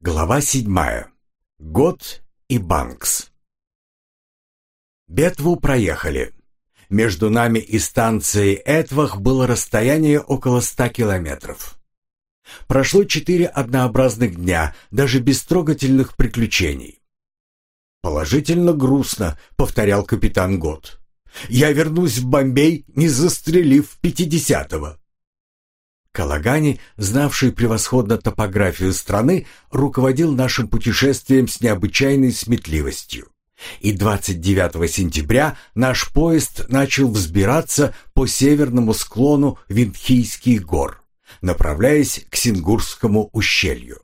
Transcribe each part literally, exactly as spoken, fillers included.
Глава седьмая. Год и Банкс. Бетву проехали. Между нами и станцией Этвах было расстояние около ста километров. Прошло четыре однообразных дня, даже без трогательных приключений. «Положительно грустно», — повторял капитан Гот. «Я вернусь в Бомбей, не застрелив пятидесятого». Калагани, знавший превосходно топографию страны, руководил нашим путешествием с необычайной сметливостью. И двадцать девятого сентября наш поезд начал взбираться по северному склону Виндхийских гор, направляясь к Сингурскому ущелью.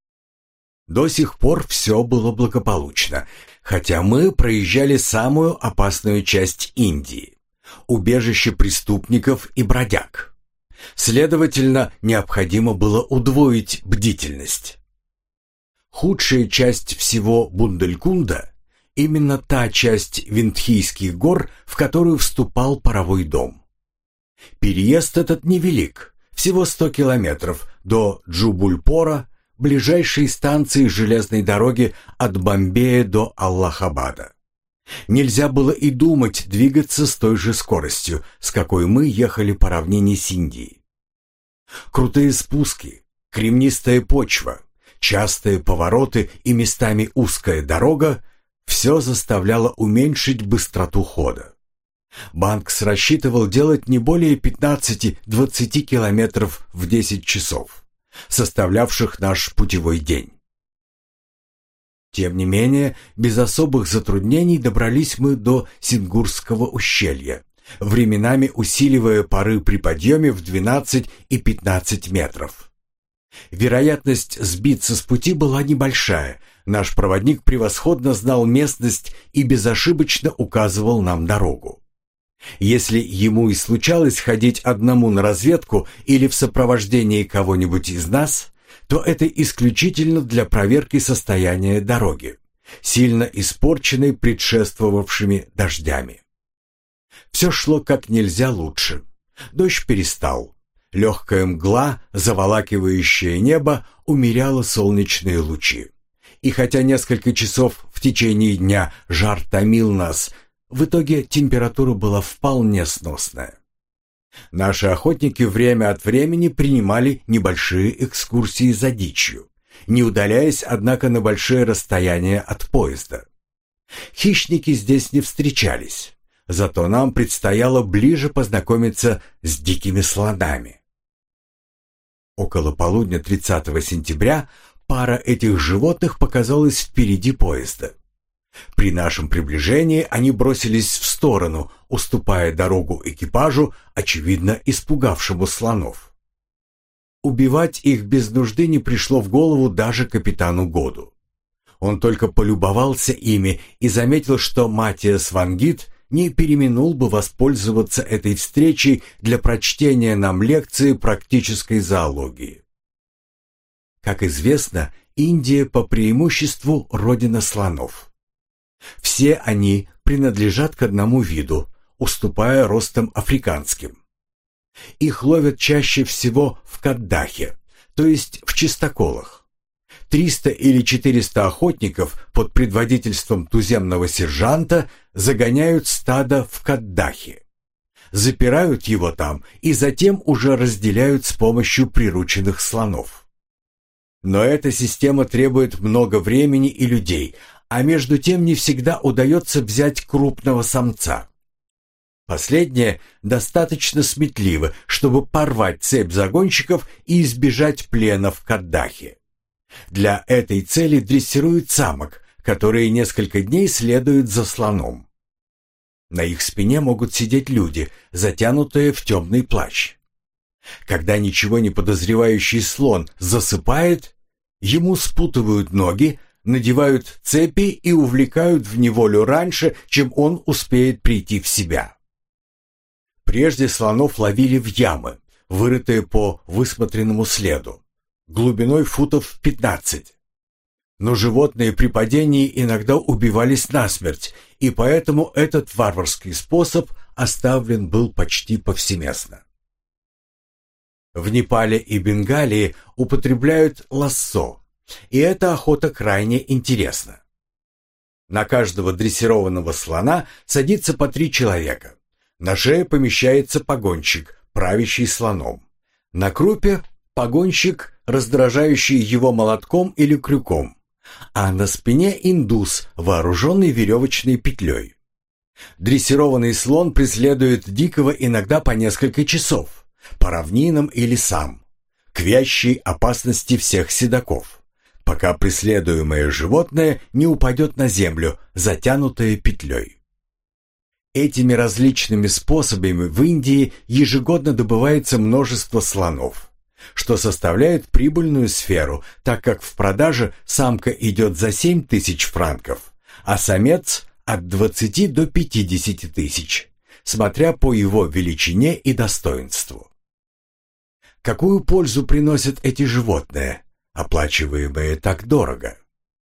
До сих пор все было благополучно, хотя мы проезжали самую опасную часть Индии – убежище преступников и бродяг. Следовательно, необходимо было удвоить бдительность. Худшая часть всего Бунделькунда – именно та часть Виндхийских гор, в которую вступал паровой дом. Переезд этот невелик, всего сто километров до Джубульпора, ближайшей станции железной дороги от Бомбея до Аллахабада. Нельзя было и думать двигаться с той же скоростью, с какой мы ехали по равнине Синдии. Крутые спуски, кремнистая почва, частые повороты и местами узкая дорога — все заставляло уменьшить быстроту хода. Банкс рассчитывал делать не более пятнадцати-двадцати километров в десять часов, составлявших наш путевой день. Тем не менее, без особых затруднений добрались мы до Сингурского ущелья, временами усиливая пары при подъеме в двенадцать и пятнадцать метров. Вероятность сбиться с пути была небольшая, наш проводник превосходно знал местность и безошибочно указывал нам дорогу. Если ему и случалось ходить одному на разведку или в сопровождении кого-нибудь из нас, то это исключительно для проверки состояния дороги, сильно испорченной предшествовавшими дождями. Все шло как нельзя лучше. Дождь перестал. Легкая мгла, заволакивающая небо, умеряла солнечные лучи. И хотя несколько часов в течение дня жар томил нас, в итоге температура была вполне сносная. Наши охотники время от времени принимали небольшие экскурсии за дичью, не удаляясь, однако, на большие расстояния от поезда. Хищники здесь не встречались, зато нам предстояло ближе познакомиться с дикими слонами. Около полудня тридцатого сентября пара этих животных показалась впереди поезда. При нашем приближении они бросились в сторону, уступая дорогу экипажу, очевидно испугавшему слонов. Убивать их без нужды не пришло в голову даже капитану Году. Он только полюбовался ими и заметил, что Матиас ван Гит не переминул бы воспользоваться этой встречей для прочтения нам лекции практической зоологии. Как известно, Индия по преимуществу родина слонов. Все они принадлежат к одному виду, уступая ростом африканским. Их ловят чаще всего в каддахе, то есть в чистоколах. триста или четыреста охотников под предводительством туземного сержанта загоняют стадо в каддахе, запирают его там и затем уже разделяют с помощью прирученных слонов. Но эта система требует много времени и людей, а между тем не всегда удается взять крупного самца. Последнее достаточно сметливо, чтобы порвать цепь загонщиков и избежать плена в каддахе. Для этой цели дрессируют самок, которые несколько дней следуют за слоном. На их спине могут сидеть люди, затянутые в темный плащ. Когда ничего не подозревающий слон засыпает, ему спутывают ноги, надевают цепи и увлекают в неволю раньше, чем он успеет прийти в себя. Прежде слонов ловили в ямы, вырытые по высмотренному следу, глубиной футов пятнадцать. Но животные при падении иногда убивались насмерть, и поэтому этот варварский способ оставлен был почти повсеместно. В Непале и Бенгалии употребляют лассо, И эта охота крайне интересна. На каждого дрессированного слона садится по три человека. На шее помещается погонщик, правящий слоном. На крупе погонщик, раздражающий его молотком или крюком. А на спине индус, вооруженный веревочной петлей. Дрессированный слон преследует дикого иногда по несколько часов, по равнинам и лесам, к вящей опасности всех седаков, пока преследуемое животное не упадет на землю, затянутое петлей. Этими различными способами в Индии ежегодно добывается множество слонов, что составляет прибыльную сферу, так как в продаже самка идет за семь тысяч франков, а самец от двадцати до пятидесяти тысяч, смотря по его величине и достоинству. Какую пользу приносят эти животные, оплачиваемые так дорого?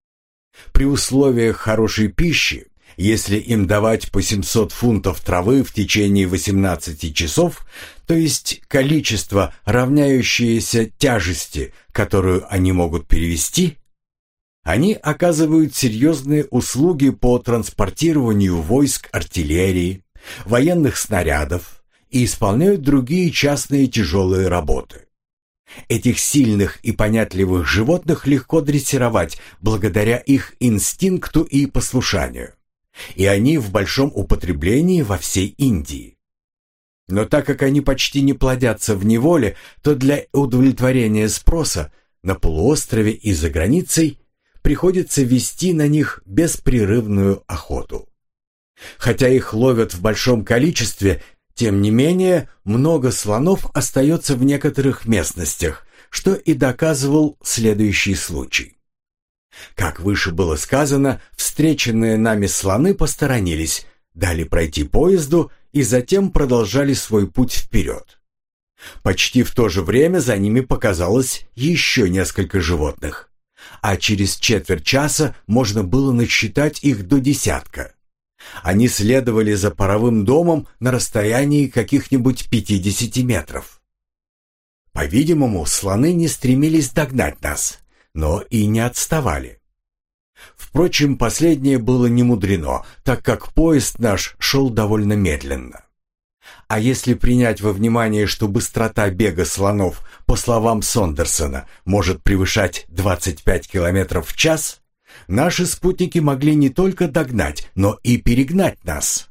При условиях хорошей пищи, если им давать по семьсот фунтов травы в течение восемнадцати часов, то есть количество, равняющееся тяжести, которую они могут перевести, они оказывают серьезные услуги по транспортированию войск, артиллерии, военных снарядов и исполняют другие частные тяжелые работы. Этих сильных и понятливых животных легко дрессировать благодаря их инстинкту и послушанию, и они в большом употреблении во всей Индии. Но так как они почти не плодятся в неволе, то для удовлетворения спроса на полуострове и за границей приходится вести на них беспрерывную охоту. Хотя их ловят в большом количестве, тем не менее много слонов остается в некоторых местностях, что и доказывал следующий случай. Как выше было сказано, встреченные нами слоны посторонились, дали пройти поезду и затем продолжали свой путь вперед. Почти в то же время за ними показалось еще несколько животных, а через четверть часа можно было насчитать их до десятка. Они следовали за паровым домом на расстоянии каких-нибудь пятидесяти метров. По-видимому, слоны не стремились догнать нас, но и не отставали. Впрочем, последнее было немудрено, так как поезд наш шел довольно медленно. А если принять во внимание, что быстрота бега слонов, по словам Сондерсона, может превышать двадцать пять километров в час, наши спутники могли не только догнать, но и перегнать нас.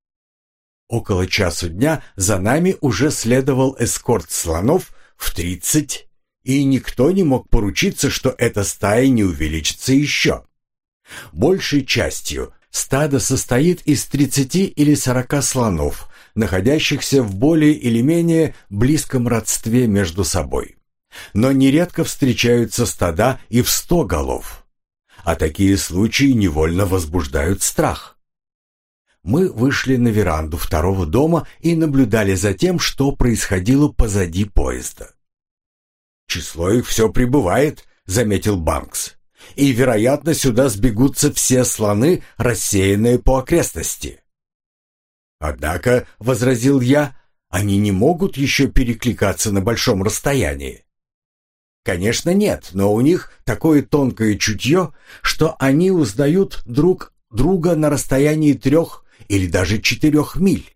Около часу дня за нами уже следовал эскорт слонов в тридцать, и никто не мог поручиться, что эта стая не увеличится еще. Большей частью стадо состоит из тридцати или сорока слонов, находящихся в более или менее близком родстве между собой. Но нередко встречаются стада и в сто голов. А такие случаи невольно возбуждают страх. Мы вышли на веранду второго дома и наблюдали за тем, что происходило позади поезда. «Число их все прибывает», — заметил Банкс. «И, вероятно, сюда сбегутся все слоны, рассеянные по окрестности». «Однако», — возразил я, — «они не могут еще перекликаться на большом расстоянии». «Конечно нет, но у них такое тонкое чутье, что они узнают друг друга на расстоянии трех или даже четырех миль».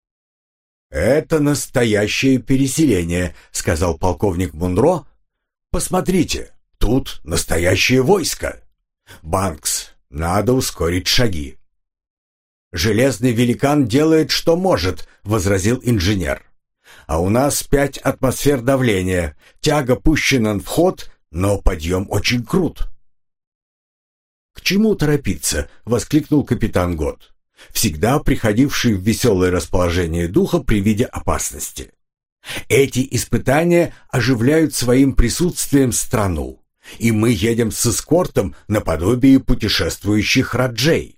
«Это настоящее переселение», — сказал полковник Мунро. «Посмотрите, тут настоящее войско. Банкс, надо ускорить шаги». «Железный великан делает, что может», — возразил инженер. «А у нас пять атмосфер давления, тяга пущена в ход, но подъем очень крут». «К чему торопиться?» — воскликнул капитан Гот, всегда приходивший в веселое расположение духа при виде опасности. «Эти испытания оживляют своим присутствием страну, и мы едем с эскортом наподобие путешествующих раджей».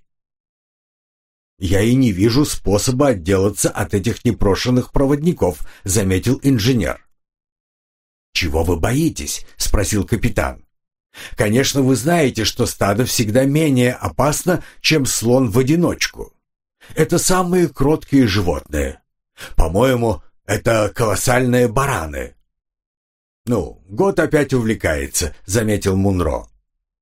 «Я и не вижу способа отделаться от этих непрошенных проводников», — заметил инженер. «Чего вы боитесь?» — спросил капитан. «Конечно, вы знаете, что стадо всегда менее опасно, чем слон в одиночку. Это самые кроткие животные. По-моему, это колоссальные бараны». «Ну, год опять увлекается», — заметил Мунро.